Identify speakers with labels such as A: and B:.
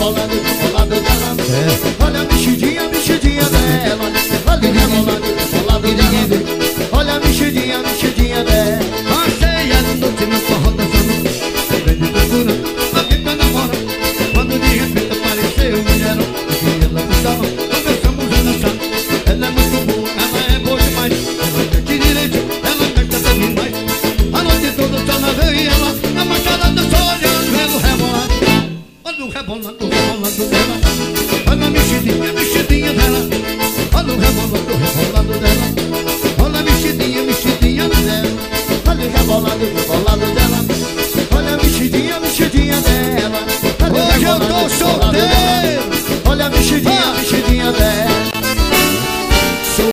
A: rebolando, rebolando dela. Olha a mexidinha, mexidinha dela. Olha o rebolando, rebolando dela. Olha a mexidinha, mexidinha dela.
B: Passei a noite no forró dançando, vendo procura, alguém pra namorar. Quando de repente apareceu um mulherão, que ela gostava, começamos a dançar. Ela é muito boa, ela é boa demais. Ela mete direito, ela mete até demais. A noite toda só na veio ela, a macharada só olhando ela rebolando. Olha o rebolando, rebolando dela. Olha a mexidinha, mexidinha dela. Olha o rebolando, rebolando dela. Olha a mexidinha, mexidinha dela.
A: Olha o rebolando, rebolando dela. Olha a mexidinha, mexidinha dela.
B: Hoje eu tô solteiro.
A: Olha a mexidinha, mexidinha dela.